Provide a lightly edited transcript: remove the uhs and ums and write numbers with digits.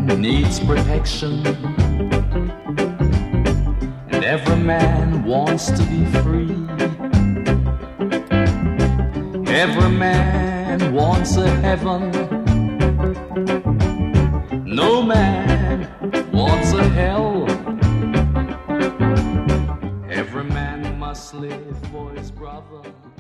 needs protection, and every man wants to be free. Every man wants a heaven, no man wants a hell. Every man must live for his brother.